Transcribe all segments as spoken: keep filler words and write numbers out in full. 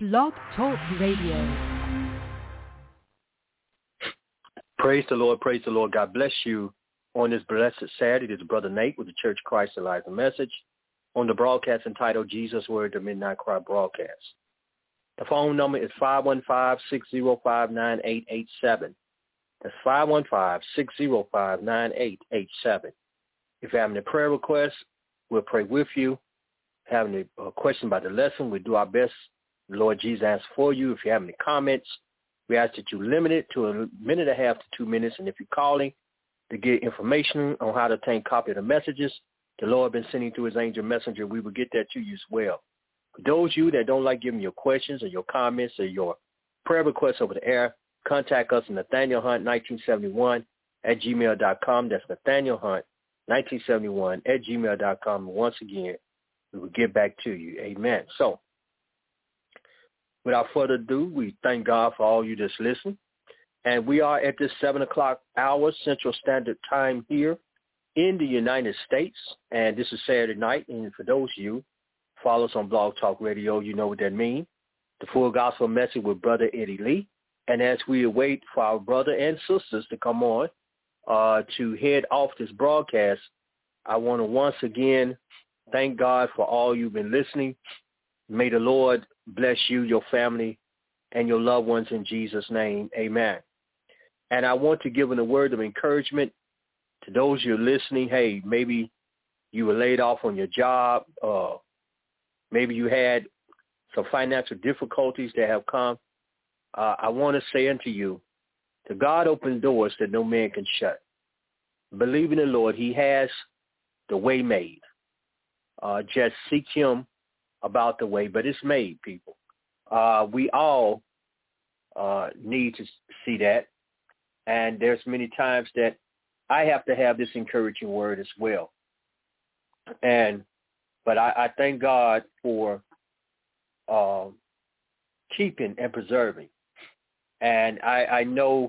Blog Talk Radio. Praise the Lord, praise the Lord. God bless you on this blessed Saturday. This is Brother Nate with the Church Christ Alive Message on the broadcast entitled Jesus Word, the Midnight Cry broadcast. The phone number is five one five, six zero five, nine eight eight seven. That's five one five, six zero five, nine eight eight seven. If you have any prayer requests, we'll pray with you. If you have any uh, question about the lesson, we'll do our best. The Lord Jesus asks for you. If you have any comments, we ask that you limit it to a minute and a half to two minutes. And if you're calling to get information on how to obtain a copy of the messages the Lord has been sending through his angel messenger, we will get that to you as well. For those of you that don't like giving your questions or your comments or your prayer requests over the air, contact us at Nathaniel Hunt nineteen seventy-one at gmail dot com. That's Nathaniel Hunt nineteen seventy-one at gmail dot com. And once again, we will get back to you. Amen. So, without further ado, we thank God for all you that's listening. And we are at this seven o'clock hour Central Standard Time here in the United States. And this is Saturday night. And for those of you follow us on Blog Talk Radio, you know what that means. The Full Gospel Message with Brother Eddie Lee. And as we await for our brother and sisters to come on uh, to head off this broadcast, I want to once again thank God for all you've been listening. May the Lord bless you, your family, and your loved ones in Jesus' name. Amen. And I want to give a word of encouragement to those you're listening. Hey, maybe you were laid off on your job. Uh, maybe you had some financial difficulties that have come. Uh, I want to say unto you, to God open doors that no man can shut. Believe in the Lord. He has the way made. Uh, just seek him about the way, but it's made, people. Uh, we all uh, need to see that. And there's many times that I have to have this encouraging word as well. And, but I, I thank God for uh, keeping and preserving. And I, I know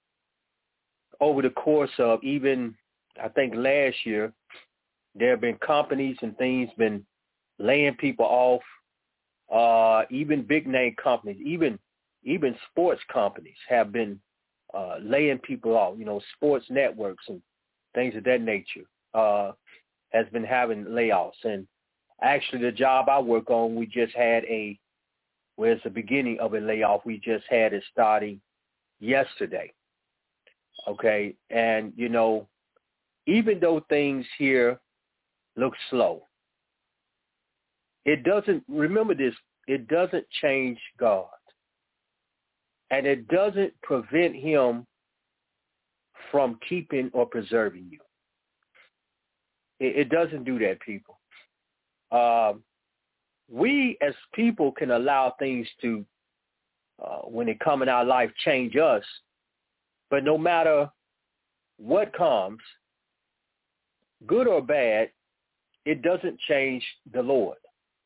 over the course of even, I think last year, there have been companies and things been laying people off, uh, even big name companies, even even sports companies have been uh, laying people off, you know, sports networks and things of that nature uh, has been having layoffs. And actually the job I work on, we just had a, well, it's the beginning of a layoff. We just had it starting yesterday. Okay. And, you know, even though things here look slow, it doesn't, remember this, it doesn't change God. And it doesn't prevent him from keeping or preserving you. It, it doesn't do that, people. Um, we as people can allow things to, uh, when they come in our life, change us. But no matter what comes, good or bad, it doesn't change the Lord.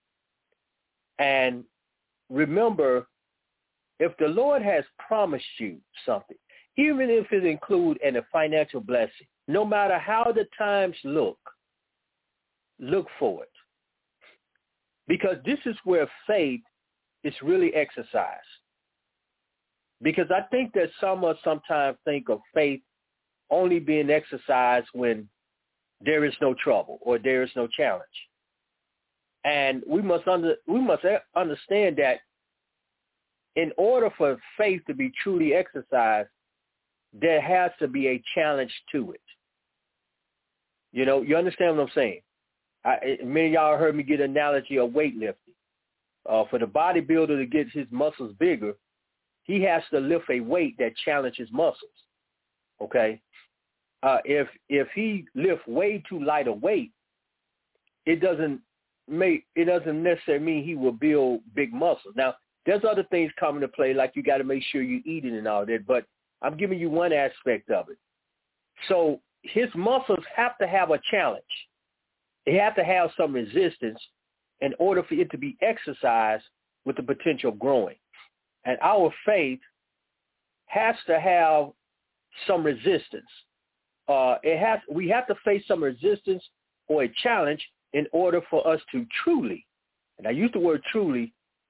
And remember, if the Lord has promised you something, even if it includes in a financial blessing, no matter how the times look, look for it. Because this is where faith is really exercised. Because I think that some of us sometimes think of faith only being exercised when there is no trouble or there is no challenge. And we must under, we must understand that in order for faith to be truly exercised, there has to be a challenge to it. You know, you understand what I'm saying? I, many of y'all heard me get an analogy of weightlifting. Uh, for the bodybuilder to get his muscles bigger, he has to lift a weight that challenges muscles. Okay? Uh, if if he lifts way too light a weight, it doesn't make it doesn't necessarily mean he will build big muscles. Now, there's other things come into play, like you got to make sure you're eating and all that, but I'm giving you one aspect of it. So his muscles have to have a challenge. They have to have some resistance in order for it to be exercised with the potential of growing. And our faith has to have some resistance. Uh, it has. We have to face some resistance or a challenge in order for us to truly, and I use the word truly,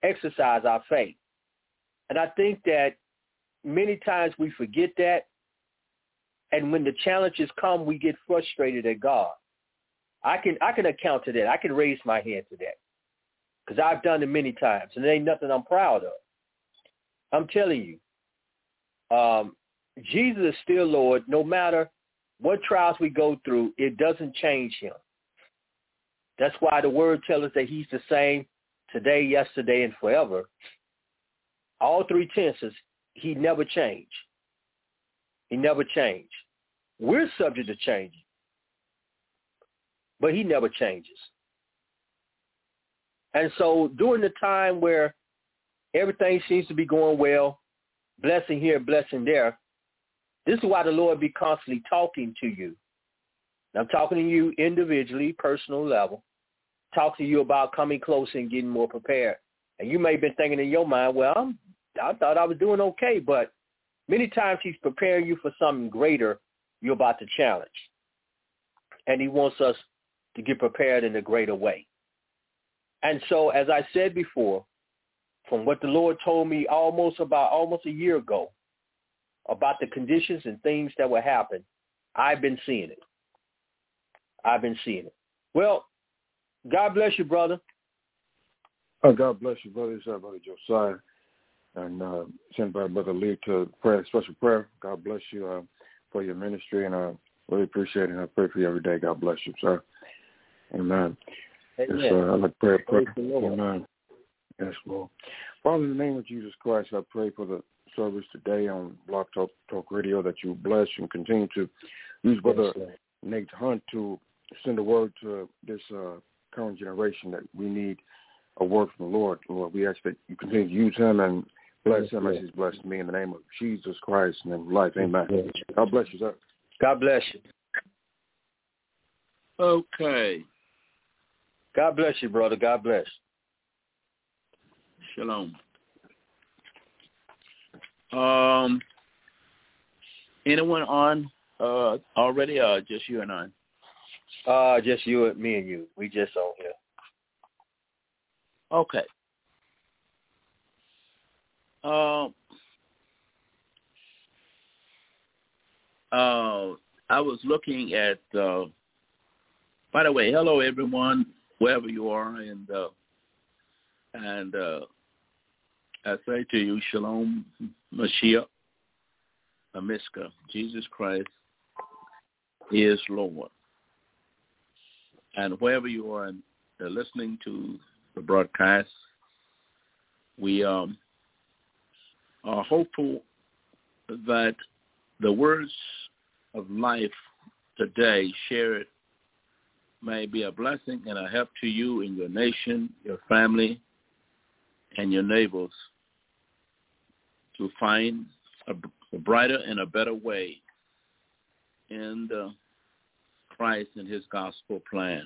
exercise our faith. And I think that many times we forget that. And when the challenges come, we get frustrated at God. I can I can account to that. I can raise my hand to that because I've done it many times, and it ain't nothing I'm proud of. I'm telling you, um, Jesus is still Lord. No matter what trials we go through, it doesn't change him. That's why the word tells us that he's the same today, yesterday, and forever. All three tenses, he never changed. He never changed. We're subject to change, but he never changes. And so during the time where everything seems to be going well, blessing here, blessing there, this is why the Lord be constantly talking to you. I'm talking to you individually, personal level, talk to you about coming closer and getting more prepared. And you may have been thinking in your mind, well, I'm, I thought I was doing okay, but many times he's preparing you for something greater you're about to challenge. And he wants us to get prepared in a greater way. And so, as I said before, from what the Lord told me almost about almost a year ago about the conditions and things that will happen, I've been seeing it. I've been seeing it. Well, God bless you, brother. Oh, God bless you, brother. It's uh, Brother Josiah. And uh, sent by Brother Lee to prayer, special prayer. God bless you uh, for your ministry, and I really appreciate it. And I pray for you every day. God bless you, sir. Amen. Amen. Yes, uh, I like prayer. prayer. Amen. Amen. Yes, Lord. Father, in the name of Jesus Christ, I pray for the service today on Blog Talk, Talk Radio that you bless and continue to use Brother yes, Nate Hunt to send a word to this uh, current generation that we need a word from the Lord. Lord, we ask that you continue to use him and bless yes, him yes. as he's blessed me in the name of Jesus Christ and in life. Amen. Yes. God bless you, sir. God bless you. Okay. God bless you, brother. God bless. Shalom. Um, anyone on uh, already, or just you and I? Uh, just you and me and you. We just on here. Okay. Uh, uh, I was looking at, uh, by the way, hello everyone, wherever you are, and uh, and uh, I say to you, Shalom, Mashiach, Amiska, Jesus Christ is Lord. And wherever you are uh, listening to the broadcast, we um, are hopeful that the words of life today shared may be a blessing and a help to you in your nation, your family, and your neighbors to find a, a brighter and a better way in the Christ and his gospel plan.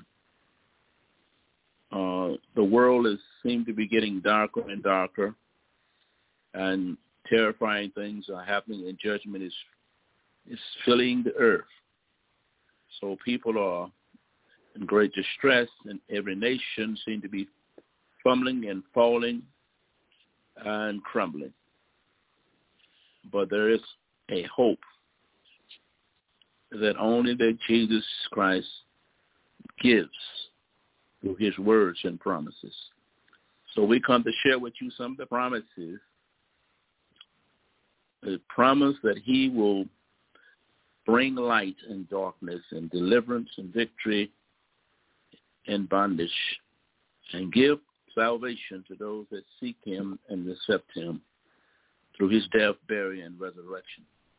Uh, the world is seems to be getting darker and darker, and terrifying things are happening, and judgment is is filling the earth. So people are in great distress, and every nation seems to be fumbling and falling and crumbling. But there is a hope that only that Jesus Christ gives through his words and promises. So we come to share with you some of the promises. The promise that he will bring light in darkness and deliverance and victory in bondage, and give salvation to those that seek him and accept him through his death, burial, and resurrection.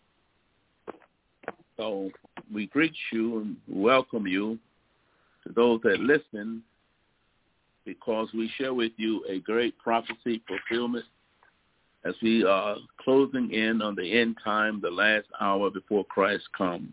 So we greet you and welcome you to those that listen, because we share with you a great prophecy fulfillment as we are closing in on the end time, the last hour before Christ comes.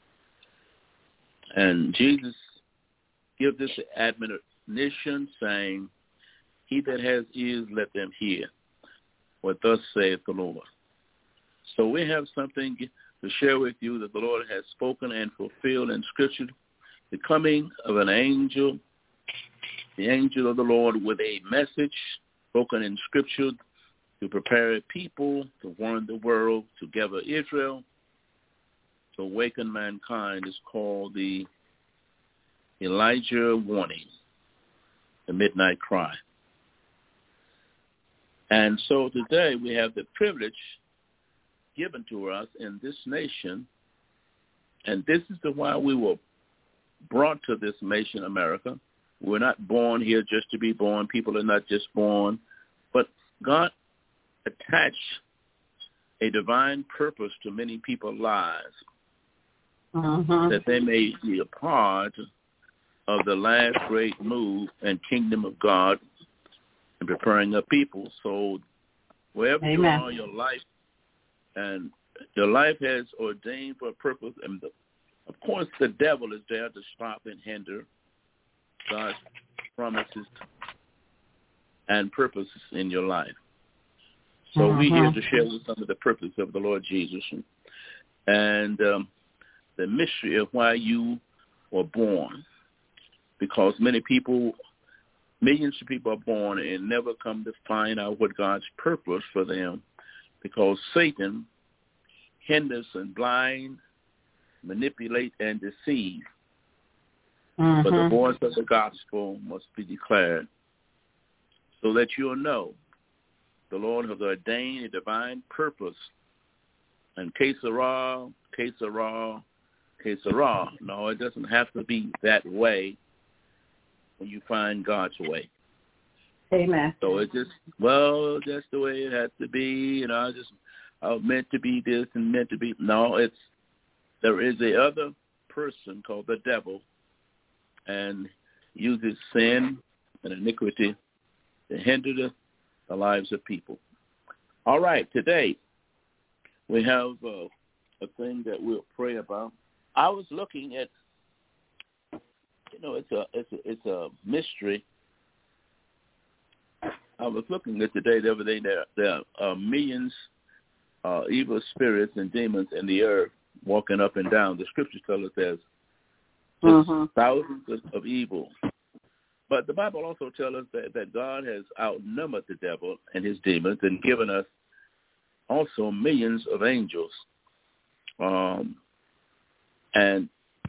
And Jesus gives this admonition, saying, he that has ears, let them hear what thus saith the Lord. So we have something to share with you that the Lord has spoken and fulfilled in Scripture, the coming of an angel, the angel of the Lord with a message spoken in Scripture to prepare a people, to warn the world, to gather Israel, to awaken mankind is called the Elijah warning, the midnight cry. And so today we have the privilege given to us in this nation, and this is the why we were brought to this nation, America. We're not born here just to be born. People are not just born, but God attached a divine purpose to many people's lives, uh-huh. that they may be a part of the last great move and kingdom of God and preparing a people. So wherever Amen. You are in your life, and your life has ordained for a purpose, and the, of course the devil is there to stop and hinder God's promises and purposes in your life. So uh-huh. we're here to share with some of the purpose of the Lord Jesus and, and um, the mystery of why you were born. Because many people, millions of people are born and never come to find out what God's purpose for them, because Satan hinders and blind, manipulate and deceive. Uh-huh. But the voice of the gospel must be declared so that you'll know the Lord has ordained a divine purpose. And que sera, que sera, que sera. No, it doesn't have to be that way when you find God's way. Amen. So it's just, well, that's the way it has to be. You know, I just, I was meant to be this and meant to be. No, it's, there is a other person called the devil, and uses sin and iniquity to hinder the, the lives of people. All right, today we have uh, a thing that we'll pray about. I was looking at, you know, it's a it's a, it's a mystery. I was looking at today the other day that there are millions uh, evil spirits and demons in the earth walking up and down. The scriptures tell us there's uh-huh. thousands of, of evil. But the Bible also tells us that, that God has outnumbered the devil and his demons and given us also millions of angels. Um, and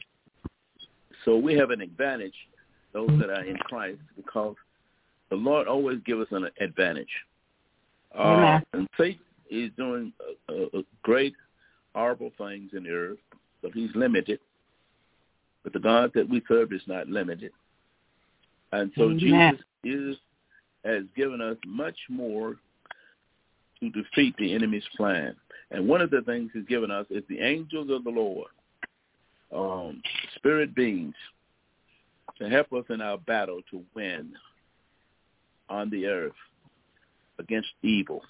so we have an advantage, those that are in Christ, because the Lord always gives us an advantage. Uh, and Satan is doing a, a, a great, horrible things in the earth, but he's limited. But the God that we serve is not limited. And so Amen. Jesus is, has given us much more to defeat the enemy's plan. And one of the things he's given us is the angels of the Lord, um, spirit beings, to help us in our battle to win on the earth against evil.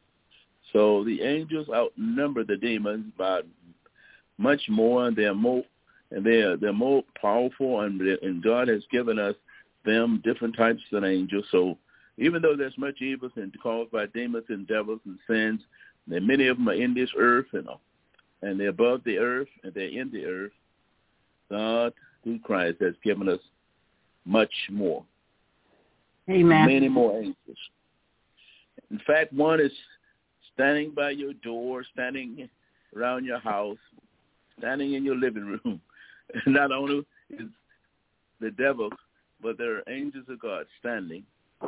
So the angels outnumber the demons by much more, and they're more, and they're they're more powerful, and and God has given us them different types of angels. So even though there's much evil and caused by demons and devils and sins, and many of them are in this earth, and and they're above the earth and they're in the earth, God through Christ has given us much more. Amen. Many more angels. In fact, one is standing by your door, standing around your house, standing in your living room. Not only is the devil, but there are angels of God standing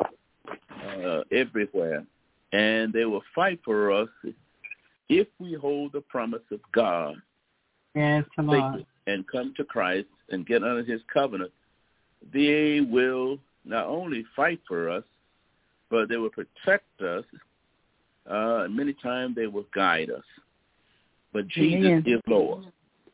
uh, everywhere. And they will fight for us if we hold the promise of God. Yes, come on. And come to Christ and get under his covenant. They will not only fight for us, but they will protect us. Uh, and many times they will guide us. But Jesus Amen. Is Lord.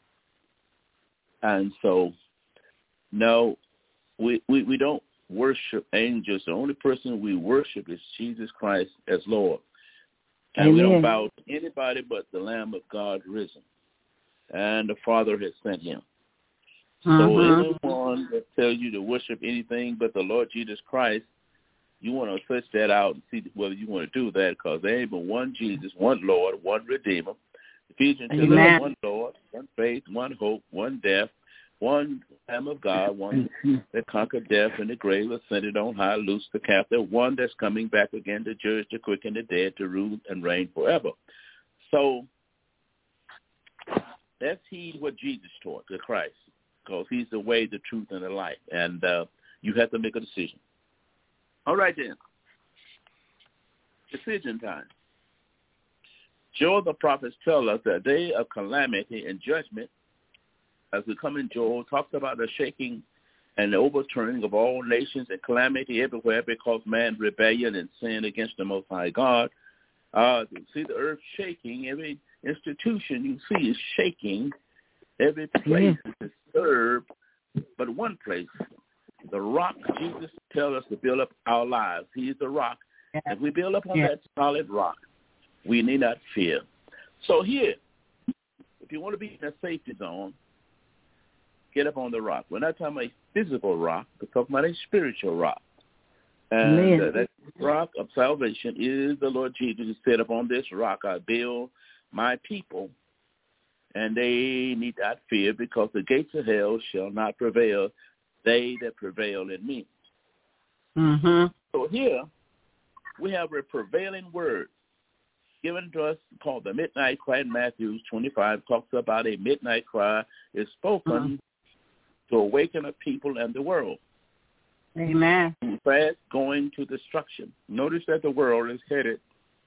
And so, no, we, we, we don't worship angels. The only person we worship is Jesus Christ as Lord. And Amen. We don't bow to anybody but the Lamb of God risen. And the Father has sent him. Uh-huh. So anyone that tells you to worship anything but the Lord Jesus Christ, you want to search that out and see whether you want to do that, because there ain't but one Jesus, one Lord, one Redeemer. Ephesians tells us one Lord, one faith, one hope, one death, one Lamb of God, one that conquered death and the grave, ascended on high, loosed the captive, one that's coming back again to judge the quick and the dead, to rule and reign forever. So let's heed what Jesus taught, the Christ, because he's the way, the truth, and the life. And uh, you have to make a decision. All right, then. Decision time. Joel the prophets tell us that a day of calamity and judgment, as we come in Joel, talks about the shaking and the overturning of all nations and calamity everywhere because man's rebellion and sin against the Most High God. Uh, you see the earth shaking. Every institution you see is shaking. Every place yeah. is disturbed. But one place, the rock Jesus tells us to build up our lives. He is the rock. Yeah. If we build up on yeah. that solid rock, we need not fear. So here, if you want to be in a safety zone, get up on the rock. We're not talking about a physical rock. We're talking about a spiritual rock. And uh, that rock of salvation is the Lord Jesus who said, upon this rock I build my people, and they need not fear, because the gates of hell shall not prevail, they that prevail in me. Mm-hmm. So here we have a prevailing word given to us called the midnight cry. In Matthew twenty-five talks about a midnight cry is spoken mm-hmm. to awaken a people and the world. Amen. Fast going to destruction. Notice that the world is headed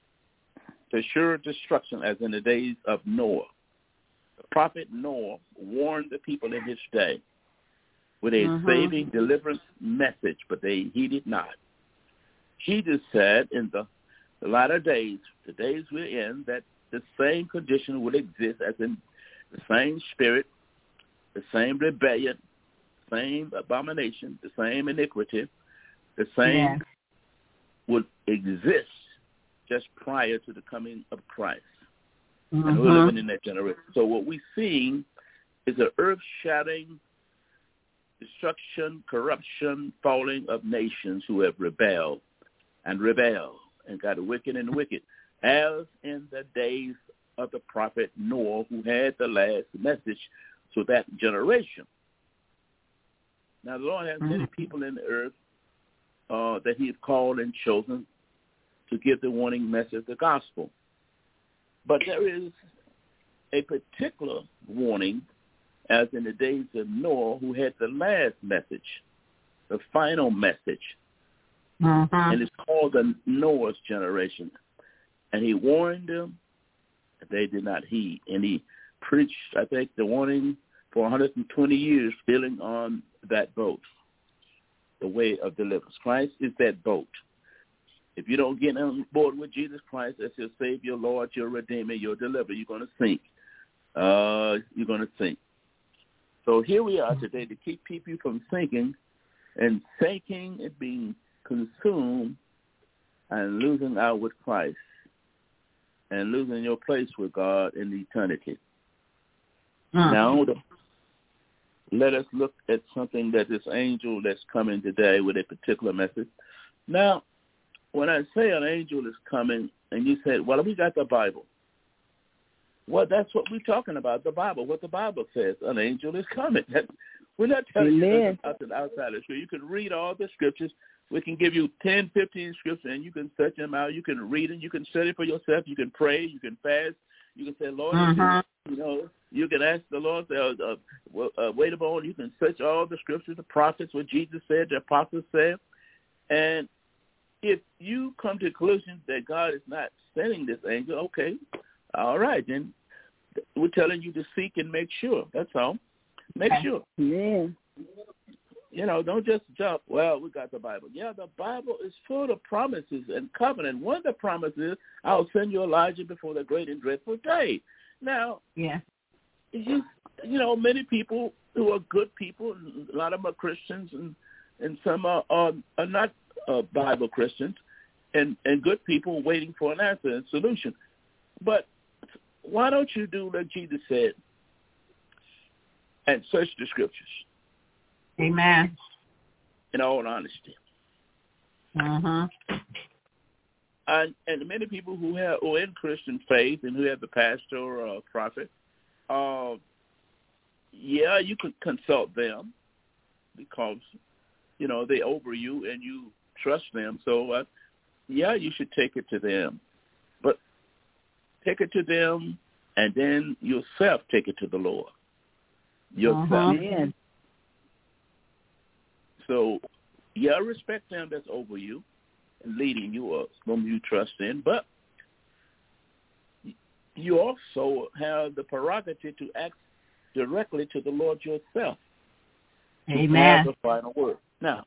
to sure destruction, as in the days of Noah. The prophet Noah warned the people in his day with a mm-hmm. saving deliverance message, but they heeded not. Jesus said in the, the latter days, the days we're in, that the same condition would exist, as in the same spirit, the same rebellion, same abomination, the same iniquity, the same yeah. would exist just prior to the coming of Christ. Mm-hmm. And we're living in that generation. So what we're seeing is an earth-shattering destruction, corruption, falling of nations who have rebelled and rebelled and got wicked and wicked, as in the days of the prophet Noah, who had the last message to that generation. Now, the Lord has mm-hmm. many people in the earth uh, that he has called and chosen to give the warning message of the gospel. But there is a particular warning, as in the days of Noah, who had the last message, the final message. Mm-hmm. And it's called the Noah's generation. And he warned them, and they did not heed. And he preached, I think, the warning for one hundred twenty years, filling on that boat, the way of deliverance. Christ is that boat. If you don't get on board with Jesus Christ as your Savior, Lord, your Redeemer, your Deliverer, you're going to sink. Uh, you're going to sink. So here we are today to keep people from sinking and sinking and being consumed and losing out with Christ and losing your place with God in eternity. Mm. Now, let us look at something that this angel that's coming today with a particular message. Now, when I say an angel is coming, and you said, well, we got the Bible. Well, that's what we're talking about, the Bible, what the Bible says. An angel is coming. We're not telling Amen. You nothing outside of scripture. You can read all the scriptures. We can give you ten, fifteen scriptures, and you can search them out. You can read them. You can study for yourself. You can pray. You can fast. You can say, Lord, mm-hmm. you know, you can ask the Lord, say, uh, uh, uh, wait a moment. You can search all the scriptures, the prophets, what Jesus said, the apostles said. And if you come to the conclusion that God is not sending this angel, okay, all right, then we're telling you to seek and make sure. That's all. Make sure. Yeah. You know, don't just jump, well, we got the Bible. Yeah, the Bible is full of promises and covenant. One of the promises is, I'll send you Elijah before the great and dreadful day. Now, yeah, you, you know, many people who are good people, a lot of them are Christians, and, and some are, are, are not uh, Bible Christians, and, and good people waiting for an answer and solution. But why don't you do like Jesus said and search the scriptures? Amen. In all honesty. Uh-huh. And, and many people who have who are in Christian faith and who have the pastor or a prophet, uh, yeah, you could consult them because, you know, they over you and you trust them. So, uh, yeah, you should take it to them. But take it to them and then yourself take it to the Lord. Yourself. Uh-huh. So, yeah, respect them that's over you and leading you or whom you trust in. But you also have the prerogative to act directly to the Lord yourself. Amen. To have the final word. Now,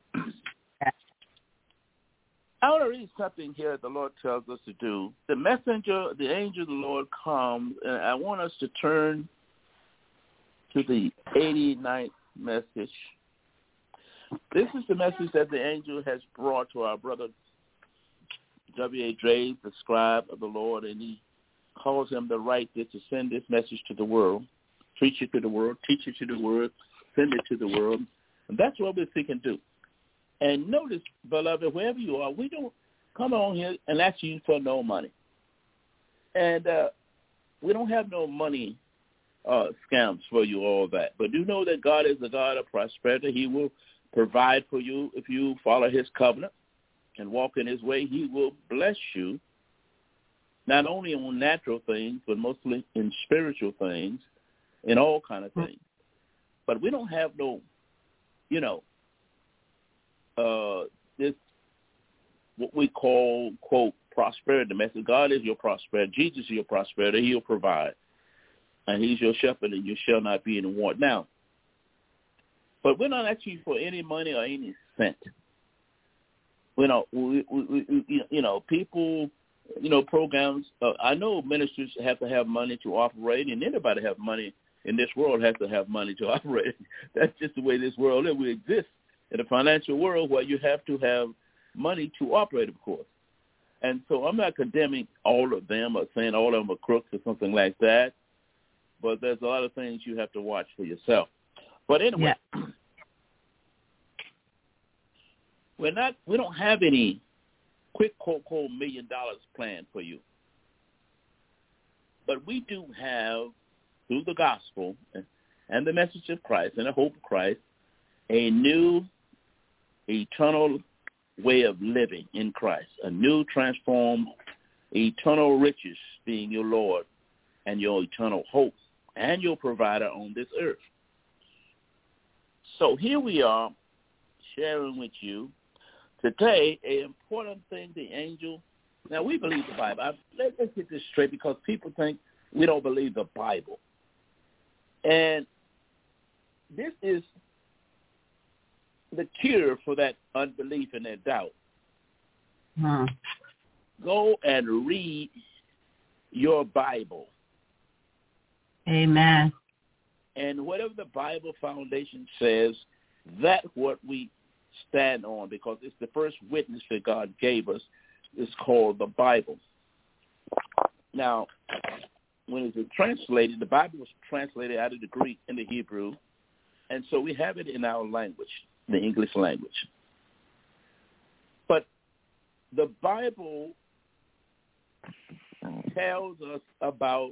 I want to read something here the Lord tells us to do. The messenger, the angel of the Lord comes, and I want us to turn to the eighty-ninth message. This is the message that the angel has brought to our brother W A Draves, the scribe of the Lord, and he calls him to write this, to send this message to the world, preach it to the world, teach it to the world, send it to the world. And that's what we're seeking to do. And notice, beloved, wherever you are, we don't come on here and ask you for no money. And uh, we don't have no money uh, scams for you, all that. But do know that God is a God of prosperity. He will provide for you if you follow his covenant and walk in his way. He will bless you, not only on natural things, but mostly in spiritual things, in all kind of things. But we don't have no, you know, uh, this, what we call, quote, prosperity message. God is your prosperity. Jesus is your prosperity. He'll provide. And he's your shepherd, and you shall not be in want. Now, but we're not asking you for any money or any cent. You know, we, we, we, you know, people, you know, programs. Uh, I know ministers have to have money to operate, and anybody have money in this world has to have money to operate. That's just the way this world is. We exist in a financial world where you have to have money to operate, of course. And so I'm not condemning all of them or saying all of them are crooks or something like that, but there's a lot of things you have to watch for yourself. But anyway, yeah. we're not, we don't have any quick, quote, quote, million dollars planned for you. But we do have, through the gospel and the message of Christ and the hope of Christ, a new eternal way of living in Christ, a new transformed eternal riches being your Lord and your eternal hope and your provider on this earth. So here we are sharing with you today an important thing, the angel. Now, we believe the Bible. I, let, let's get this straight because people think we don't believe the Bible. And this is the cure for that unbelief and that doubt. Hmm. Go and read your Bible. Amen. And whatever the Bible foundation says, that's what we stand on because it's the first witness that God gave us. It's called the Bible. Now, when it was translated, the Bible was translated out of the Greek and the Hebrew, and so we have it in our language, the English language. But the Bible tells us about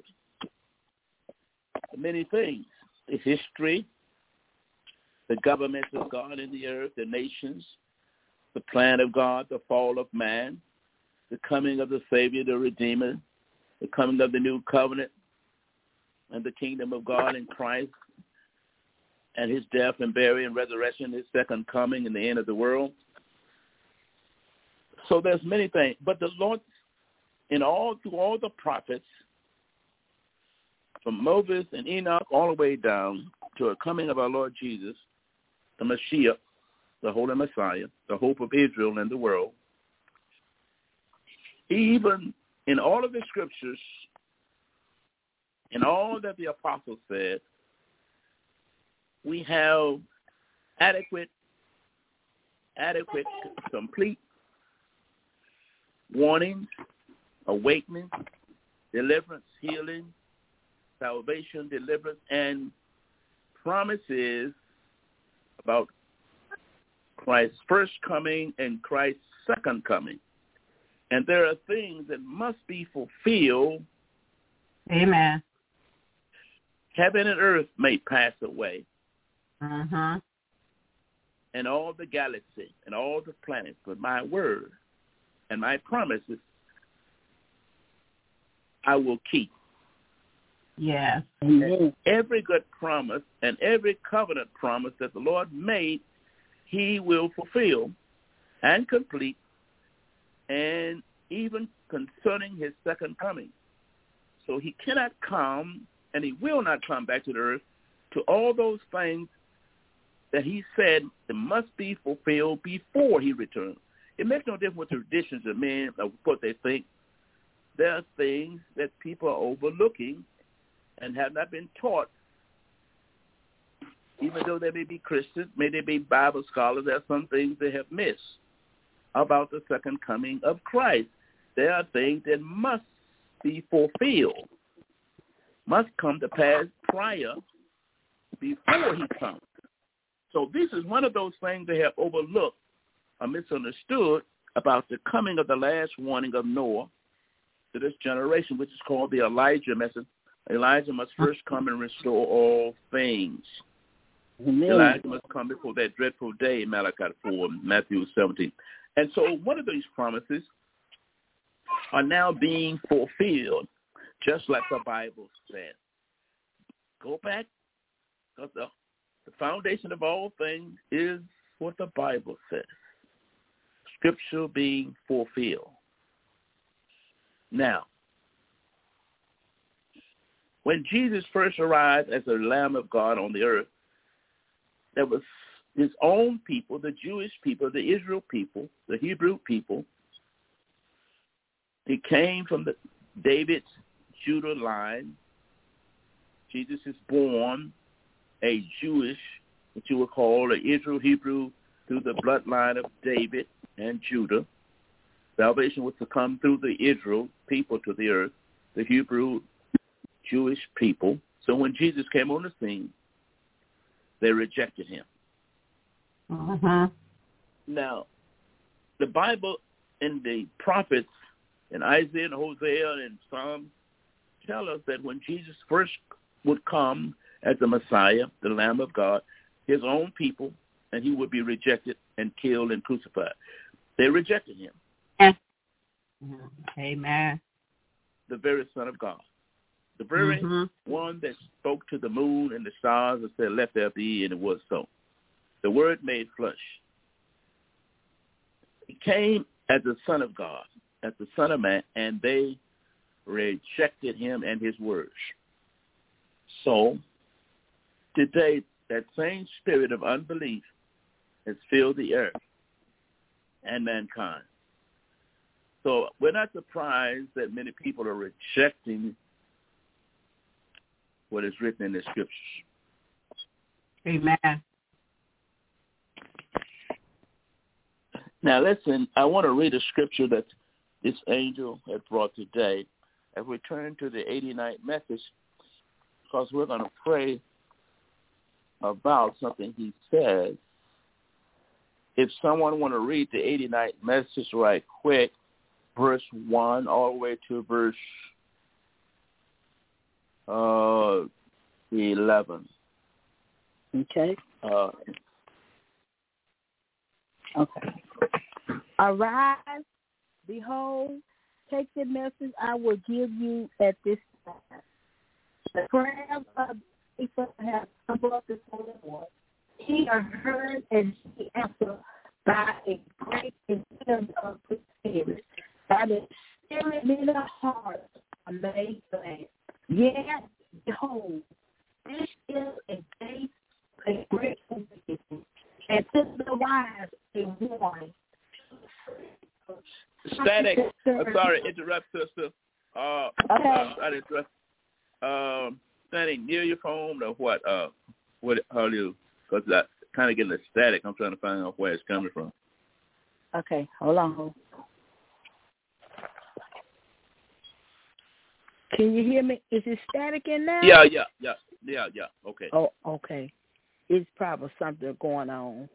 many things. The history, the government of God in the earth, the nations, the plan of God, the fall of man, the coming of the Savior, the Redeemer, the coming of the new covenant, and the kingdom of God in Christ, and his death and burial and resurrection, his second coming and the end of the world. So there's many things. But the Lord, in all through all the prophets, from Moses and Enoch all the way down to the coming of our Lord Jesus, the Mashiach, the Holy Messiah, the hope of Israel and the world, even in all of the scriptures, in all that the apostles said, we have adequate, adequate, complete warnings, awakening, deliverance, healing, salvation, deliverance, and promises about Christ's first coming and Christ's second coming. And there are things that must be fulfilled. Amen. heaven and earth may pass away, Uh-huh. and all the galaxies and all the planets, but my word and my promises I will keep. Yes. And every good promise and every covenant promise that the Lord made, he will fulfill and complete, and even concerning his second coming. So he cannot come, and he will not come back to the earth to all those things that he said that must be fulfilled before he returns. It makes no difference with the traditions of men or what they think. There are things that people are overlooking and have not been taught, even though they may be Christians, may they be Bible scholars. There are some things they have missed about the second coming of Christ. There are things that must be fulfilled, must come to pass prior, before he comes. So this is one of those things they have overlooked or misunderstood about the coming of the last warning of Noah to this generation, which is called the Elijah message. Elijah must first come and restore all things. Amen. Elijah must come before that dreadful day, Malachi four, Matthew seventeen. And so one of these promises are now being fulfilled, just like the Bible says. Go back, because the, the foundation of all things is what the Bible says. Scripture being fulfilled. Now, when Jesus first arrived as the Lamb of God on the earth, there was his own people, the Jewish people, the Israel people, the Hebrew people. He came from the David's Judah line. Jesus is born a Jewish, what you would call an Israel Hebrew, through the bloodline of David and Judah. Salvation was to come through the Israel people to the earth, the Hebrew Jewish people. So when Jesus came on the scene, they rejected him. Uh-huh. Now, the Bible and the prophets in Isaiah and Hosea and Psalm tell us that when Jesus first would come as the Messiah, the Lamb of God, his own people, and he would be rejected and killed and crucified. They rejected him. Amen. The very Son of God. The very mm-hmm. one that spoke to the moon and the stars and said, let there be, and it was so. The Word made flesh. He came as the Son of God, as the Son of Man, and they rejected him and his words. So today, that same spirit of unbelief has filled the earth and mankind. So we're not surprised that many people are rejecting what is written in the scriptures. Amen. Now listen, I want to read a scripture that this angel had brought today as we turn to the eighty-ninth message, because we're going to pray about something he says. If someone want to read the eighty-ninth message right quick, verse one all the way to verse uh, eleven. Okay. Uh, okay. Arise, behold, take the message I will give you at this time. The prayers of people have come up before the Lord. He are heard and he answered by a great and of the Spirit. By the Spirit in the heart are made glad. Yes, behold, this is a day a great conviction, and to the wise a warning. Static. I'm sorry, interrupt, sister. Uh, okay. uh, I interrupt. Um, standing near your phone or what? Uh, what? How do you? Because I kind of getting a static. I'm trying to find out where it's coming from. Okay, hold on. Hold. Can you hear me? Is it static in there? Yeah, yeah, yeah, yeah, yeah. Okay. Oh, okay. It's probably something going on.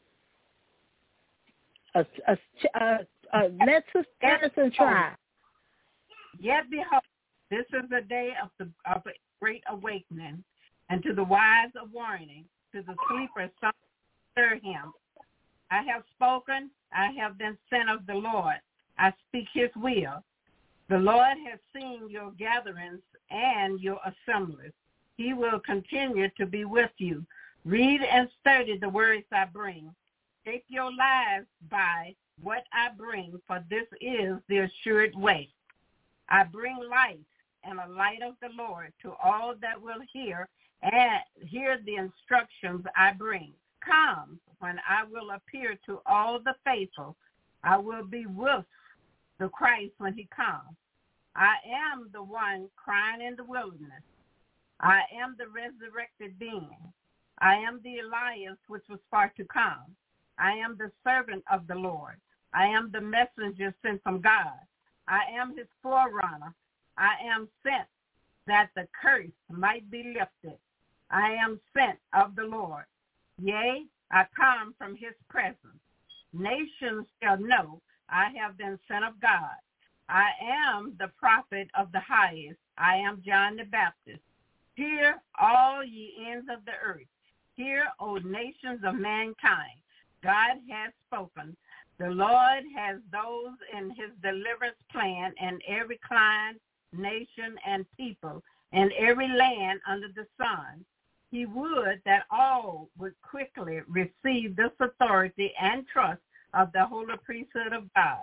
Uh, uh, uh, uh, let's just Anderson try. Yet behold, this is the day of the of a great awakening, and to the wise a warning, to the sleeper some stir him. I have spoken, I have been sent of the Lord. I speak his will. The Lord has seen your gatherings and your assemblies. He will continue to be with you. Read and study the words I bring. Shape your lives by what I bring, for this is the assured way. I bring light and a light of the Lord to all that will hear and hear the instructions I bring. Come, when I will appear to all the faithful. I will be with the Christ when he comes. I am the one crying in the wilderness. I am the resurrected being. I am the Elias which was far to come. I am the servant of the Lord. I am the messenger sent from God. I am his forerunner. I am sent that the curse might be lifted. I am sent of the Lord. Yea, I come from his presence. Nations shall know I have been sent of God. I am the prophet of the highest. I am John the Baptist. Hear, all ye ends of the earth. Hear, O nations of mankind. God has spoken. The Lord has those in his deliverance plan in every clime, nation, and people, and every land under the sun. He would that all would quickly receive this authority and trust of the holy priesthood of God,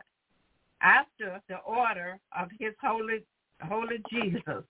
after the order of his holy, holy Jesus.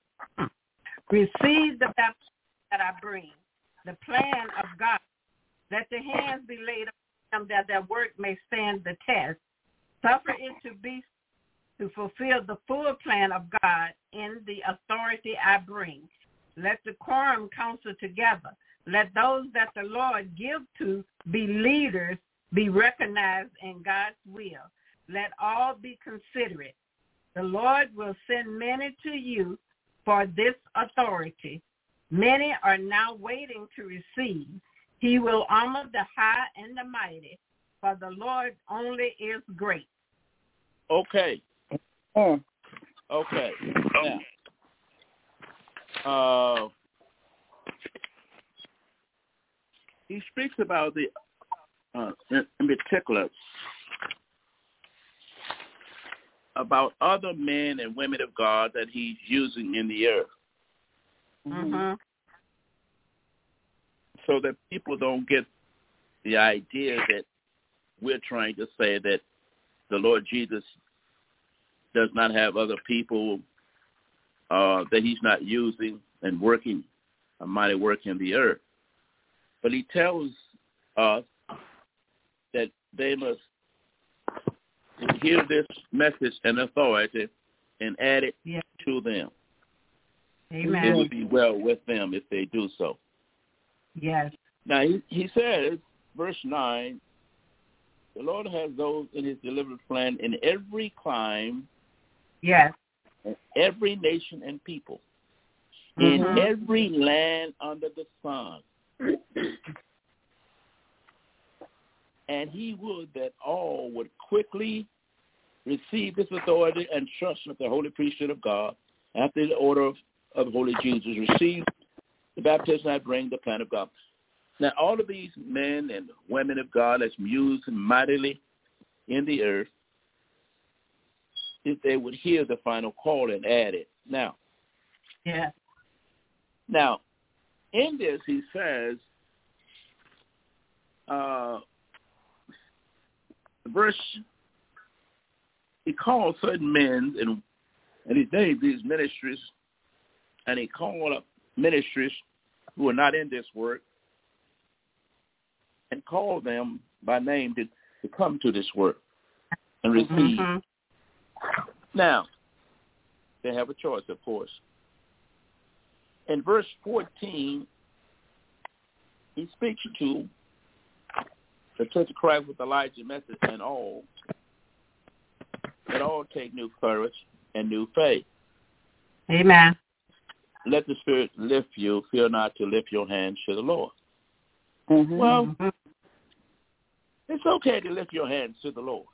Receive the baptism that I bring, the plan of God. Let the hands be laid upon them that their work may stand the test. Suffer it to be to fulfill the full plan of God in the authority I bring. Let the quorum counsel together. Let those that the Lord give to be leaders be recognized in God's will. Let all be considerate. The Lord will send many to you for this authority. Many are now waiting to receive. He will honor the high and the mighty, for the Lord only is great. Okay. Oh. Okay. Now, uh, he speaks about the, uh, in, in particular, about other men and women of God that he's using in the earth. Mm-hmm. So that people don't get the idea that we're trying to say that the Lord Jesus does not have other people uh, that he's not using and working a mighty work in the earth. But he tells us that they must hear this message and authority and add it yeah. to them. Amen. It would be well with them if they do so. Yes. Now, he, he says, verse nine, the Lord has those in his deliverance plan in every clime, yes, in every nation and people, mm-hmm. in every land under the sun. And he would that all would quickly receive this authority and trust with the holy priesthood of God after the order of, of holy Jesus. Receive the baptism I bring, the plan of God. Now, all of these men and women of God that's used mightily in the earth, if they would hear the final call and add it. Now, yeah. Now, in this, he says, uh, verse, he called certain men, and, and he named these ministries, and he called up ministries who are not in this work, and called them by name to, to come to this work and receive. Mm-hmm. Now, they have a choice, of course. In verse fourteen, he speaks to the Church of Christ with Elijah's message and all, that all take new courage and new faith. Amen. Let the Spirit lift you. Fear not to lift your hands to the Lord. Mm-hmm. Well, Mm-hmm. it's okay to lift your hands to the Lord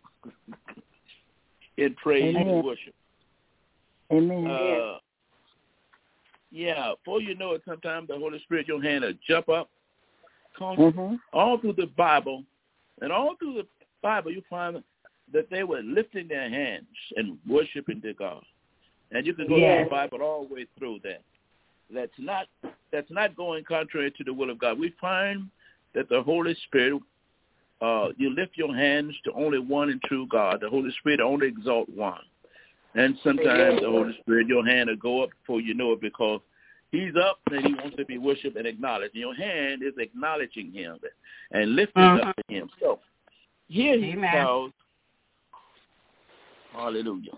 in praise Amen. and worship. Amen. Uh, Yeah, before you know it, sometimes the Holy Spirit, your hand will jump up. Mm-hmm. All through the Bible, and all through the Bible, you find that they were lifting their hands and worshiping to God. And you can go yes. through the Bible all the way through that. That's not that's not going contrary to the will of God. We find that the Holy Spirit, uh, you lift your hands to only one and true God. The Holy Spirit only exalt one. And sometimes the Holy Spirit, your hand will go up before you know it, because he's up and he wants to be worshipped and acknowledged. And your hand is acknowledging him and lifting mm-hmm. up to him. So here he Amen. tells, hallelujah,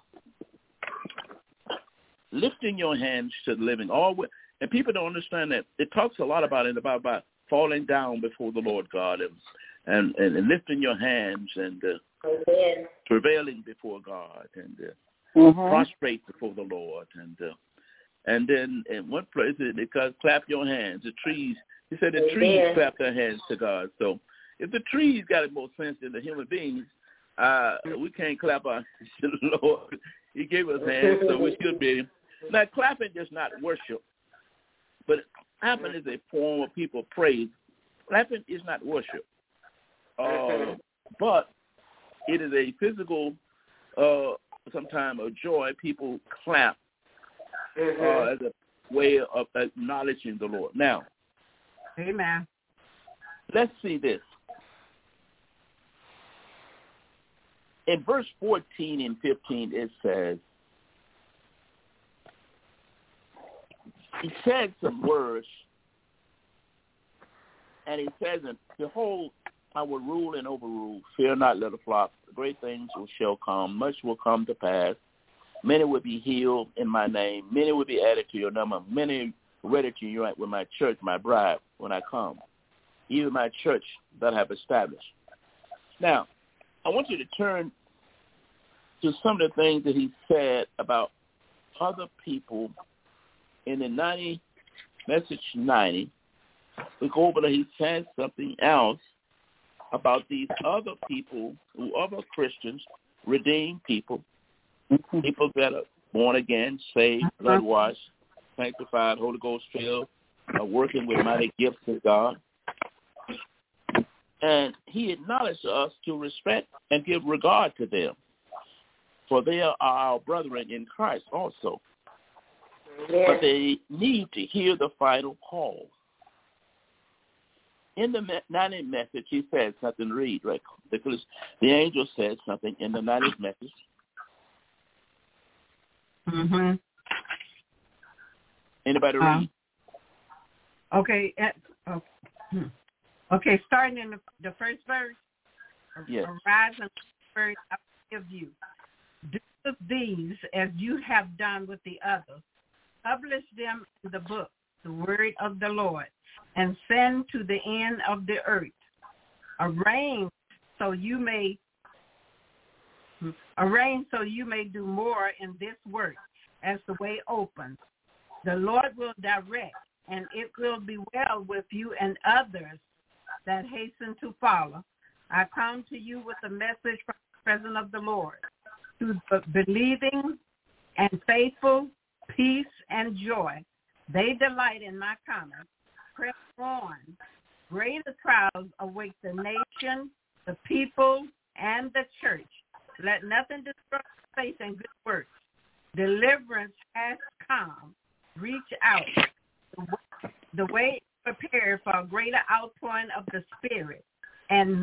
lifting your hands to the living. Always, and people don't understand that. It talks a lot about it, about, about falling down before the Lord God and and, and, and lifting your hands and uh, prevailing before God and uh, mm-hmm. prostrate before the Lord. And uh, and then in one place, it, it says, clap your hands. The trees, he said the trees clap their hands to God. So if the trees got more sense than the human beings, uh, we can't clap our to the Lord. He gave us hands, so we should be. Now, clapping is not worship, but clapping is a form of people praise. Clapping is not worship, uh, but it is a physical, uh, sometimes a joy. People clap uh, as a way of acknowledging the Lord. Now, amen. Let's see this. In verse fourteen and fifteen, it says, he said some words, and he says, behold, I will rule and overrule. Fear not, little flock. Great things shall come. Much will come to pass. Many will be healed in my name. Many will be added to your number. Many ready to unite with my church, my bride, when I come. Even my church that I have established. Now, I want you to turn to some of the things that he said about other people in the ninety, message ninety. We go over there, he said something else about these other people, who other Christians, redeemed people, mm-hmm. people that are born again, saved, blood washed, sanctified, Holy Ghost filled, are working with mighty gifts of God. And he acknowledged us to respect and give regard to them, for they are our brethren in Christ also. Yeah. But they need to hear the final call. In the ninetieth message, he said something. Read, right? Because the angel said something in the ninetieth message. Mm-hmm. Anybody read? Um, okay. Uh, okay. Okay, starting in the, the first verse. Yes. Arise and first I give you. Do with these as you have done with the others. Publish them in the book, the word of the Lord, and send to the end of the earth. Arrange so you may arrange so you may do more in this work as the way opens. The Lord will direct, and it will be well with you and others that hasten to follow. I come to you with a message from the presence of the Lord. To the believing and faithful, peace and joy. They delight in my coming. Press on. Greater trials await the nation, the people, and the church. Let nothing disrupt faith and good works. Deliverance has come. Reach out. The way is prepared for a greater outpouring of the Spirit, and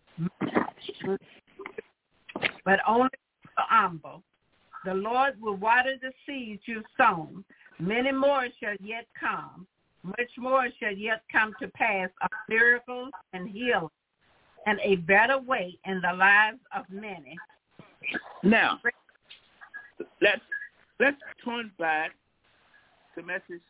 but only for humble. The Lord will water the seeds you've sown. Many more shall yet come. Much more shall yet come to pass of miracles and healing, and a better way in the lives of many. Now, let's let's turn back to message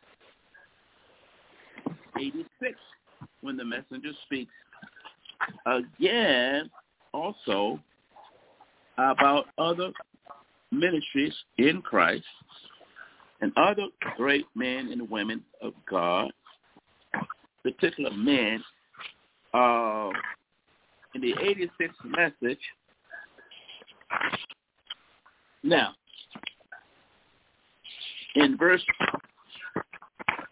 eighty-six, when the messenger speaks again also about other ministries in Christ and other great men and women of God, particular men. Uh, in the eighty-sixth message, now, in verse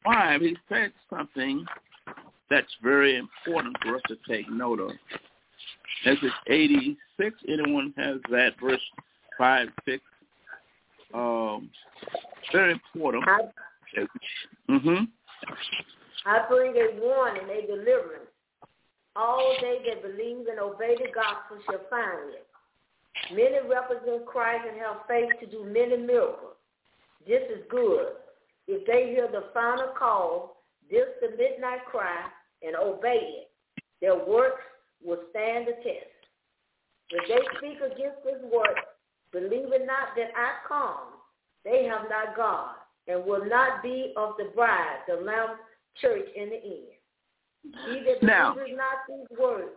five, he said something that's very important for us to take note of. As it's eighty-six, anyone has that, verse five, six, um, very important. I, mm-hmm. I bring a warning, a deliverance. All they that believe and obey the gospel shall find it. Many represent Christ and have faith to do many miracles. This is good. If they hear the final call, this the midnight cry, and obey it, their works will stand the test. If they speak against this work, believing not that I come, they have not God, and will not be of the bride, the Lamb church in the end. He that now, believes not these words.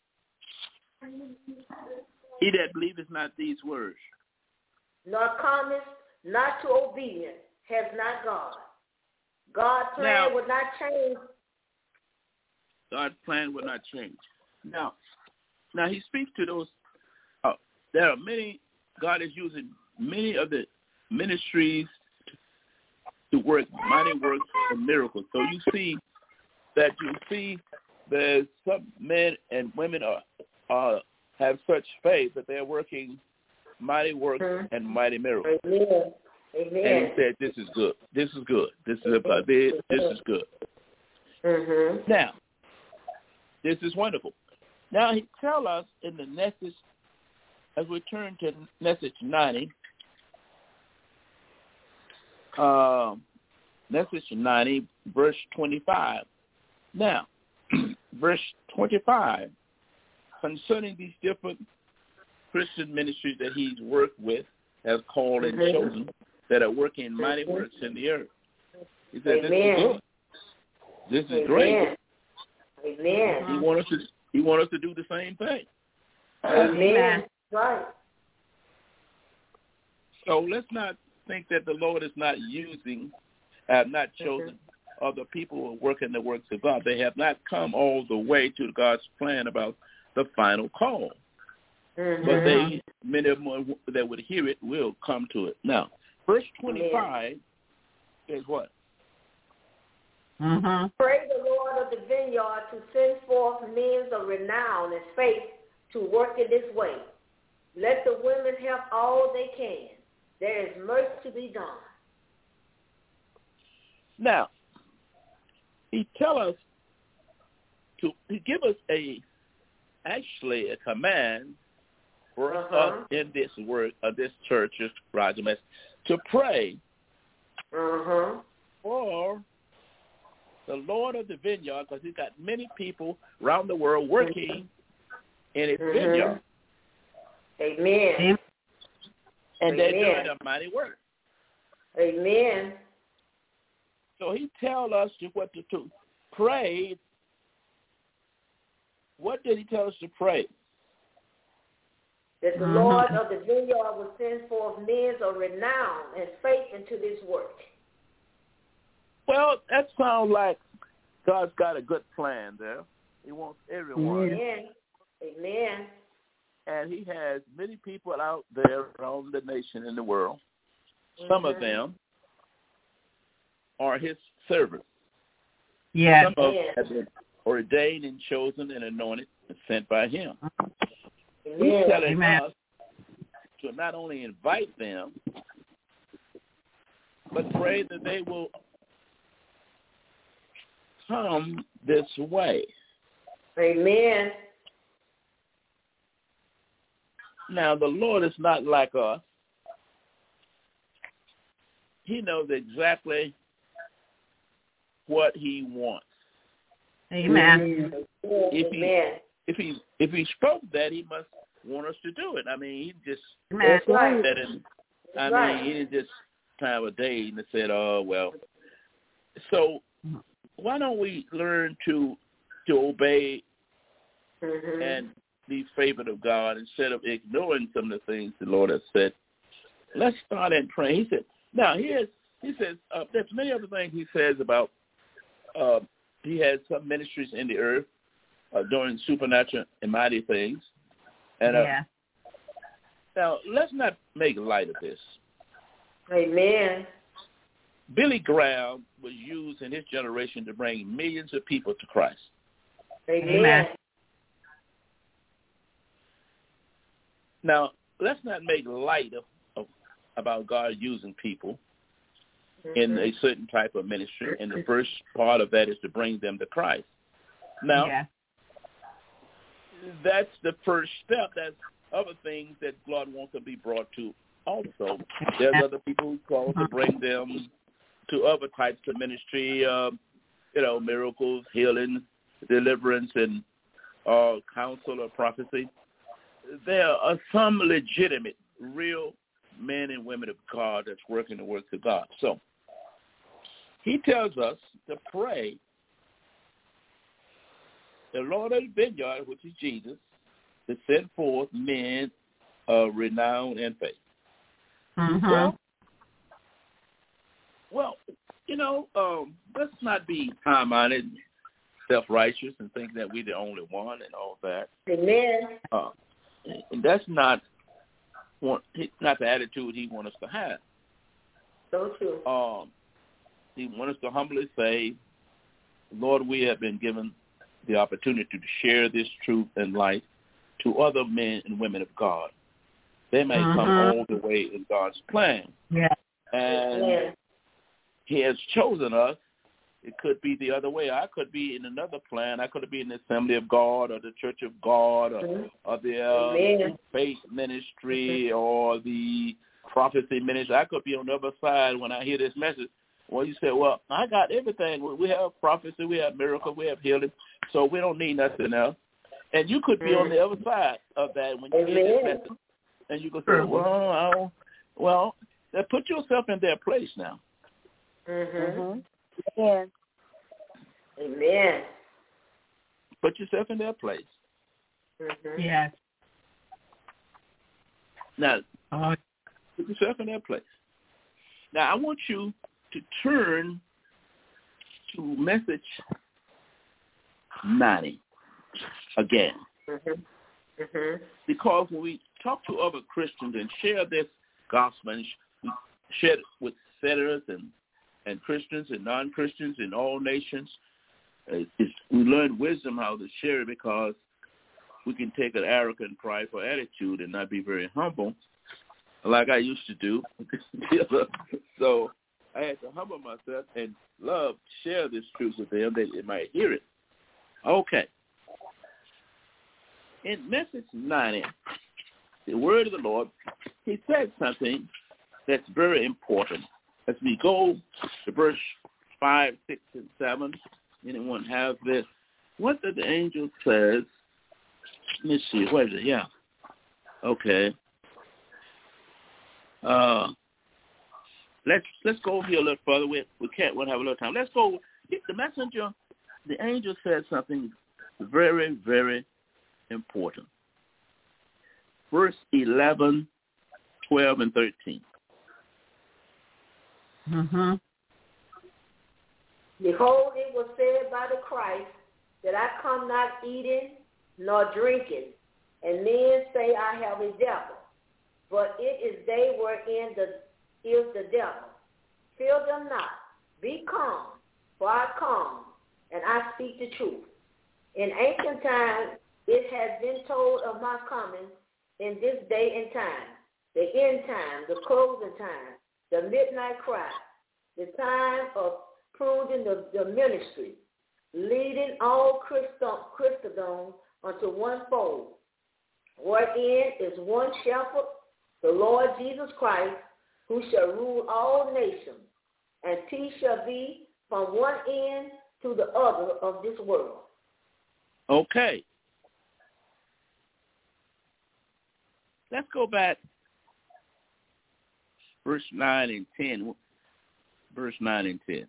He that believeth not these words. Nor cometh not to obedience, has not God. God's plan now, will not change. God's plan will not change. Now, now he speaks to those. Uh, there are many. God is using many of the ministries to work mighty works and miracles. So you see that you see there's some men and women are uh, have such faith that they're working mighty works mm-hmm. and mighty miracles. Amen. Amen. And he said, "This is good. This is good. This is about this. This is good." Mm-hmm. Now, this is wonderful. Now he tells us in the message, as we turn to message ninety, uh, message ninety, verse twenty-five. Now, verse twenty-five, concerning these different Christian ministries that he's worked with, has called and mm-hmm. chosen, that are working mighty mm-hmm. works in the earth. He said, Amen. "This is good. This is Amen. great." Amen. He wants us to. He wants us to do the same thing. Amen. Right. So let's not think that the Lord is not using, have not chosen mm-hmm. other people who are working the works of God. They have not come all the way to God's plan about the final call. Mm-hmm. But they, many of them that would hear it will come to it. Now, verse twenty-five is what? Mm-hmm. Pray the Lord of the vineyard to send forth men of renown and faith to work in this way. Let the women help all they can. There is much to be done. Now, he tell us to he give us a actually a command for uh-huh. us in this work of this church, Roger Mess, to pray uh-huh. for the Lord of the vineyard, because he's got many people around the world working mm-hmm. in his mm-hmm. vineyard. Amen. And Amen. they're doing a mighty work. Amen. So he tells us to what to do. Pray. What did he tell us to pray? That the mm-hmm. Lord of the vineyard will send forth men of renown and faith into this work. Well, that sounds like God's got a good plan there. He wants everyone. Amen. Amen. And he has many people out there around the nation and the world. Mm-hmm. Some of them are his servants. Yes. Some of them have been ordained and chosen and anointed and sent by him. Amen. He's telling Amen. us to not only invite them, but pray that they will come this way. Amen. Now, the Lord is not like us. He knows exactly what he wants. Amen. If he, Amen. if he if he spoke that, he must want us to do it. I mean, he just Amen. spoke right. that in, I right. mean, he didn't just time of day and said, oh, well. So why don't we learn to to obey mm-hmm. and be favored of God instead of ignoring some of the things the Lord has said? Let's start in praying. He said, now here's, he says, uh, there's many other things he says about, uh, he has some ministries in the earth uh, doing supernatural and mighty things. And uh, yeah. Now, let's not make light of this. Amen. Billy Graham was used in his generation to bring millions of people to Christ. Amen. Now, let's not make light of, of about God using people mm-hmm. in a certain type of ministry, and the first part of that is to bring them to Christ. Now, yeah. that's the first step. There's other things that God wants to be brought to also. There's other people who call to bring them to other types of ministry, uh, you know, miracles, healing, deliverance, and uh, counsel or prophecy. There are some legitimate, real men and women of God that's working the works of God. So he tells us to pray the Lord of the vineyard, which is Jesus, to send forth men of renown and faith. Mm-hmm. Well, well, you know, um, let's not be high-minded, self-righteous, and think that we're the only one and all that. Amen. Uh, and that's not want, not the attitude he wants us to have. So true. Um, he wants us to humbly say, Lord, we have been given the opportunity to share this truth and light to other men and women of God. They may mm-hmm. come all the way in God's plan. Yeah. And yeah. he has chosen us. It could be the other way. I could be in another plan. I could be in the Assembly of God or the Church of God or, mm-hmm. or the uh, faith ministry mm-hmm. or the prophecy ministry. I could be on the other side when I hear this message. Well, you say, well, I got everything. We have prophecy, we have miracles, we have healing, so we don't need nothing else. And you could be mm-hmm. on the other side of that when you Amen. hear this message. And you could say, well, I don't, well, put yourself in their place now. Mm-hmm. Yeah. Amen. Put yourself in their place. Mm-hmm. Yes. Now, uh, put yourself in their place. Now, I want you to turn to message ninety again. Mm-hmm. Mm-hmm. Because when we talk to other Christians and share this gospel, and we share it with sinners and and Christians and non-Christians in all nations, it's, we learn wisdom how to share it, because we can take an arrogant, prideful attitude and not be very humble, like I used to do. So I had to humble myself and love to share this truth with them that they might hear it. Okay. In message ninety, the word of the Lord, he said something that's very important. As we go to verse five, six, and seven, anyone have this? What did the angel says? Let me see. Where is it? Yeah. Okay. Uh, let's let's go here a little further. We we can't. We'll have a little time. Let's go. The messenger, the angel said something very, very important. Verse eleven, twelve, and thirteen. Mm-hmm. Behold, it was said by the Christ that I come not eating nor drinking, and men say I have a devil. But it is they wherein the, is the devil. Fear them not. Be calm, for I come, and I speak the truth. In ancient times it has been told of my coming in this day and time, the end time, the closing time, the midnight cry, the time of proving the, the ministry, leading all Christendom unto one fold, wherein is one shepherd, the Lord Jesus Christ, who shall rule all nations, and peace shall be from one end to the other of this world. Okay. Let's go back. Verse nine and ten. Verse nine and ten.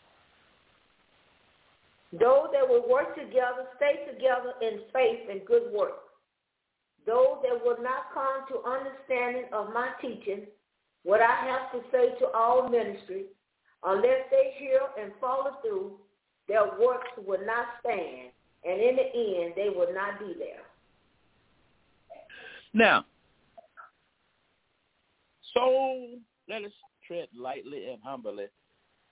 Those that will work together, stay together in faith and good work. Those that will not come to understanding of my teaching, what I have to say to all ministry, unless they hear and follow through, their works will not stand, and in the end, they will not be there. Now, so let us tread lightly and humbly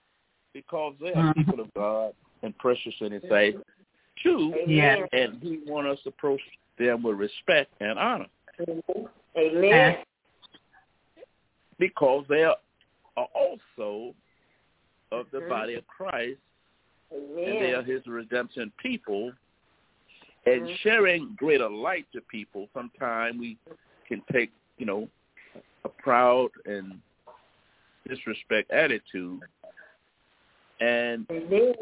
because they are people of God and precious in His sight, too, Yeah. and He wants us to approach them with respect and honor. Amen. Because they are also of the body of Christ, Amen. and they are His redemption people, and Mhm. sharing greater light to people. Sometimes we can take, you know, a proud and disrespect attitude, and Amen.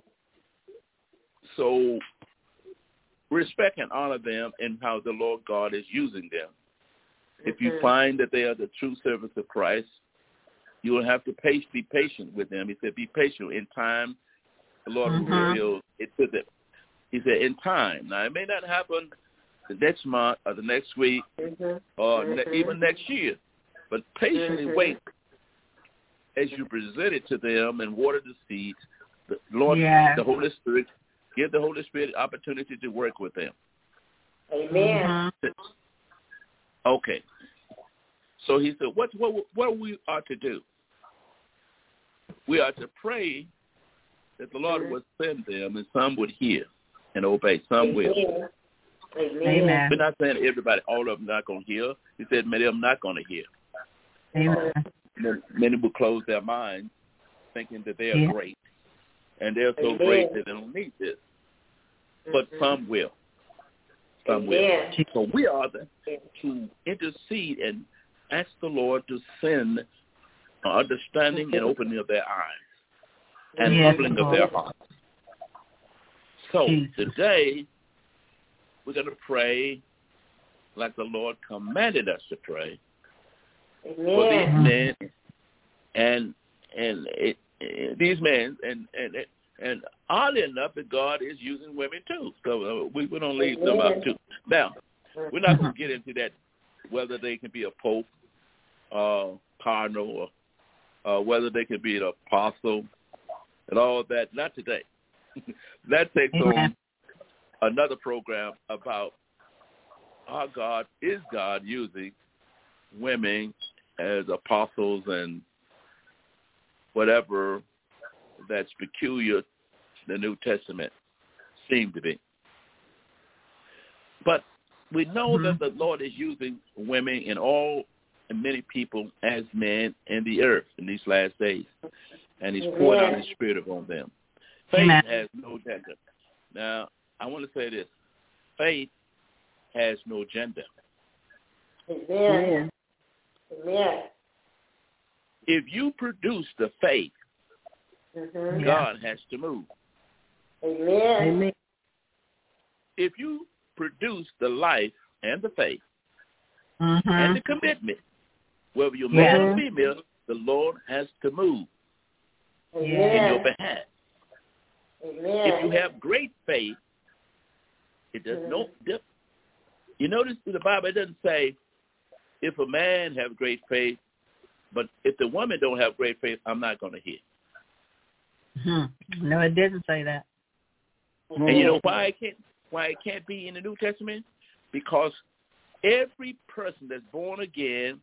so respect and honor them and how the Lord God is using them. If you Mhm. find that they are the true servants of Christ, you will have to pace, be patient with them. He said, be patient. In time, the Lord will Mhm. reveal it to them. He said, in time. Now, it may not happen the next month or the next week Mhm. or Mhm. ne- even next year, but patiently Mhm. wait as you present it to them and water the seeds. The Lord, Yeah. the Holy Spirit, give the Holy Spirit opportunity to work with them. Amen. Mhm. Okay. So he said, what, what, what we are to do? We are to pray that the Lord would send them, and some would hear and obey. Some will. Amen. Amen. Amen. We're not saying everybody, all of them not going to hear. He said many of them not going to hear. Amen. Many- Many will close their minds thinking that they are Yeah. great. And they're so Amen. great that they don't need this. But Mhm. some will. Some Amen. will. So we are the, to intercede and ask the Lord to send understanding and opening of their eyes and Yes, humbling of their hearts. So Jesus. today we're going to pray like the Lord commanded us to pray for these Amen. men and and it, it, these men and and and oddly enough, that God is using women too. So uh, we we don't leave them out too. Now we're not going to get into that whether they can be a pope, uh, cardinal, or uh, whether they can be an apostle, and all that. Not today. That takes Amen. on another program about how God is God using women as apostles and whatever that's peculiar to the New Testament seem to be. But we know Mhm. that the Lord is using women in all and many people as men in the earth in these last days. And He's poured out His Spirit upon them. Faith Amen. has no gender. Now, I want to say this. Faith has no gender. Amen. Amen. If you produce the faith, Mhm. Yeah. God has to move. Amen. Amen. If you produce the life and the faith Mhm. and the commitment, whether you're Yeah. male or female, the Lord has to move in your Amen. behalf. Amen. If you have great faith, it does no dip. You notice in the Bible it doesn't say if a man have great faith, but if the woman don't have great faith, I'm not going to hear. Mhm. No, it didn't say that. And you know why it can't why it can't be in the New Testament? Because every person that's born again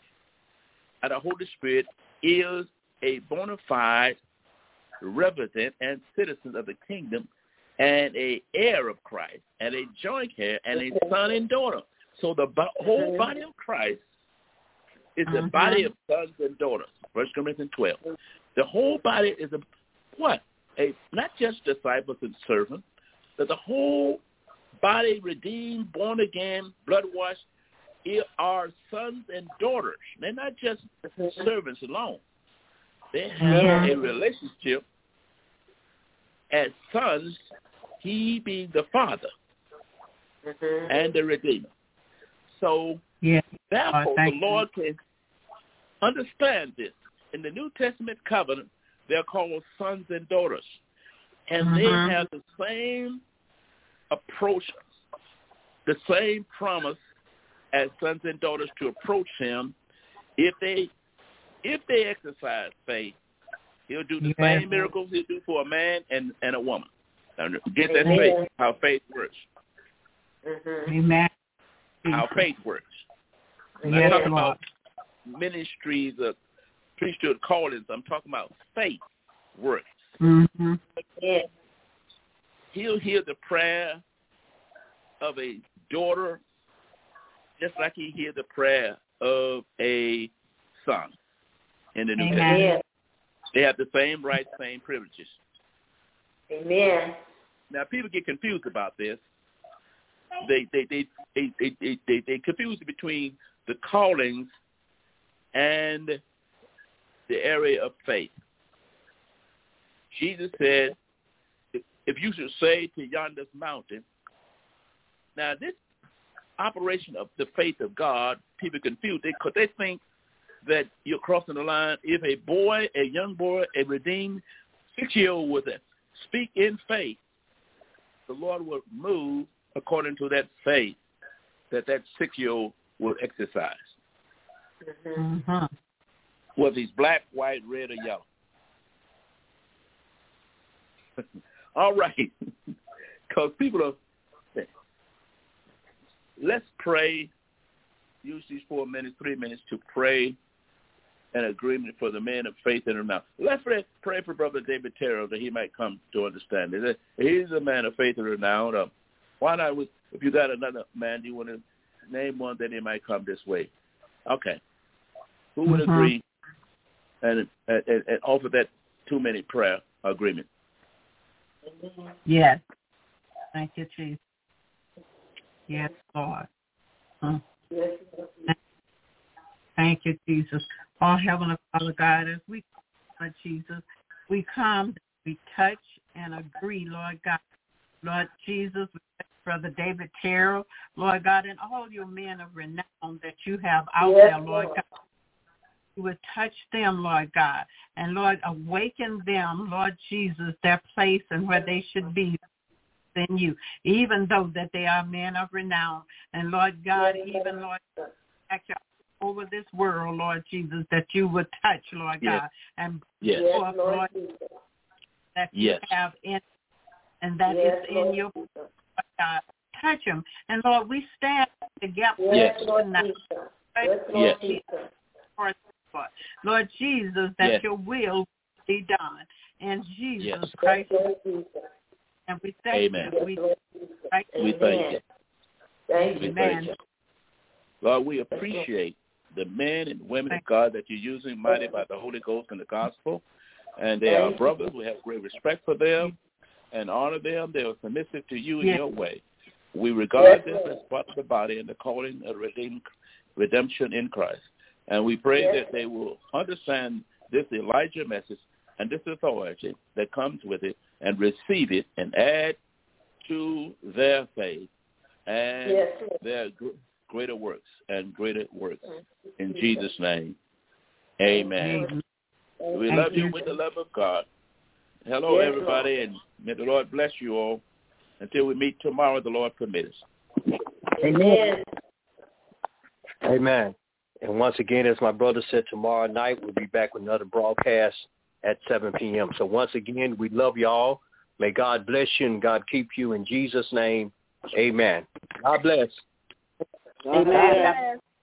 of the Holy Spirit is a bona fide resident and citizen of the kingdom and a heir of Christ and a joint heir and a son and daughter. So the bo- whole body of Christ is the Mhm. body of sons and daughters. First Corinthians twelve. The whole body is a what? A not just disciples and servants, but the whole body redeemed, born again, blood washed, are sons and daughters. They're not just servants alone. They have a relationship as sons, he being the Father Mhm. and the Redeemer. So Yeah. therefore, Oh, the thank you. Lord can understand this. In the New Testament covenant, they're called sons and daughters. And Mhm. they have the same approach, the same promise as sons and daughters to approach him. If they if they exercise faith, he'll do the Yeah. same miracles he'll do for a man and, and a woman. Now, get that Amen. faith, how faith works. Mhm. Amen. How faith works. I'm not Yes, talking Lord. about ministries of priesthood callings. I'm talking about faith works. Mm-hmm. Yeah. He'll hear the prayer of a daughter just like he hears the prayer of a son in the New Amen. Testament. They have the same rights, same privileges. Amen. Now, people get confused about this. They they they they they they, they, they confuse between the callings and the area of faith. Jesus said, if, if you should say to yonder mountain, now this operation of the faith of God, people confuse it because they think that you're crossing the line. If a boy, a young boy, a redeemed six-year-old would speak in faith, the Lord will move according to that faith that that six-year-old will exercise. Mm-hmm. Whether he's black, white, red, or yellow. All right. Because people are, let's pray, use these four minutes, three minutes to pray an agreement for the man of faith in the mouth. Let's pray, pray for Brother David Terrell that he might come to understand it. He's a man of faith and renown. Uh, why not, with, if you got another man, do you want to name one that he might come this way? Okay. Who would Mm-hmm. agree and, and, and offer that two-minute prayer agreement? Yes. Thank you, Jesus. Yes, Lord. Mm. Yes. Thank you, Jesus. Oh, Heavenly Father God, as we come, Lord Jesus, we come, we touch and agree, Lord God. Lord Jesus, we touch Brother David Terrell, Lord God, and all your men of renown that you have out Yes, there, Lord Lord. God. You would touch them, Lord God, and Lord, awaken them, Lord Jesus, their place and where they should be in you, even though that they are men of renown. And Lord God, even Lord, over this world, Lord Jesus, that you would touch, Lord Yes. God, and Yes. Yes, forth, Lord Lord, Jesus. that Yes. you have in, and that Yes, is in Lord your Jesus. God. Touch them, and Lord, we stand together Yes, Yes. Lord tonight. Jesus. Yes, Lord Yes. Jesus. Lord Jesus, that Yes. your will be done. In Jesus Yes. Christ, Yes, Lord Jesus. and we thank Amen. you. Yes, We Lord Jesus. thank We you. thank you. Thank We you. thank Amen. you. Lord, we appreciate the men and women of God that you're using mighty by the Holy Ghost and the gospel. And they are Thank brothers. We have great respect for them and honor them. They are submissive to you in Yes. your way. We regard Yes, them Lord. as part of the body and the calling of redeem, redemption in Christ. And we pray Yes. that they will understand this Elijah message and this authority that comes with it and receive it and add to their faith and Yes, Lord. their gr- greater works and greater works. In Jesus. Jesus' name, amen. Amen. We Thank love you you. with the love of God. Hello, Yes, everybody, and may the Lord bless you all. Until we meet tomorrow, the Lord permit us. Amen. Amen. And once again, as my brother said, tomorrow night we'll be back with another broadcast at seven p.m. So once again, we love y'all. May God bless you and God keep you in Jesus' name. Amen. God bless. Amen.